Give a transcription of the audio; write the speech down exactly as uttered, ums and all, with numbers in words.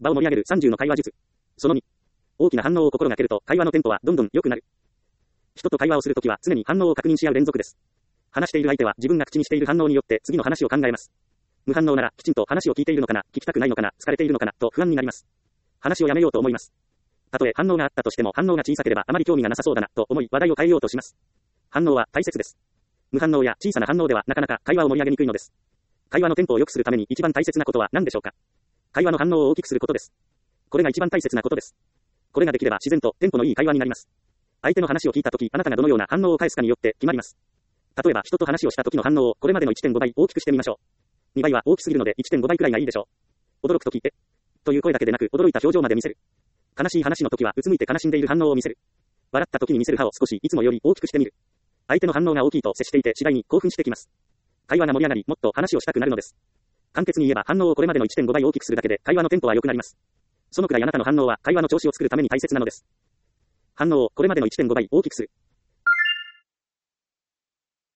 場を盛り上げるさんじゅうの会話術。そのに、大きな反応を心がけると会話のテンポはどんどん良くなる。人と会話をするときは常に反応を確認し合う連続です。話している相手は自分が口にしている反応によって次の話を考えます。無反応ならきちんと話を聞いているのかな、聞きたくないのかな、疲れているのかなと不安になります。話をやめようと思います。たとえ反応があったとしても反応が小さければあまり興味がなさそうだなと思い話題を変えようとします。反応は大切です。無反応や小さな反応ではなかなか会話を盛り上げにくいのです。会話のテンポを良くするために一番大切なことは何でしょうか。会話の反応を大きくすることです。これが一番大切なことです。これができれば自然とテンポのいい会話になります。相手の話を聞いたとき、あなたがどのような反応を返すかによって決まります。例えば人と話をした時の反応をこれまでの いってんご 倍大きくしてみましょう。にばいは大きすぎるので いってんご 倍くらいがいいでしょう。驚くとき、えという声だけでなく驚いた表情まで見せる。悲しい話の時はうつむいて悲しんでいる反応を見せる。笑った時に見せる歯を少しいつもより大きくしてみる。相手の反応が大きいと接していて次第に興奮してきます。会話が盛り上がりもっと話をしたくなるのです。簡潔に言えば反応をこれまでの いってんご 倍大きくするだけで会話のテンポは良くなります。そのくらいあなたの反応は会話の調子を作るために大切なのです。反応をこれまでの いってんご 倍大きくする。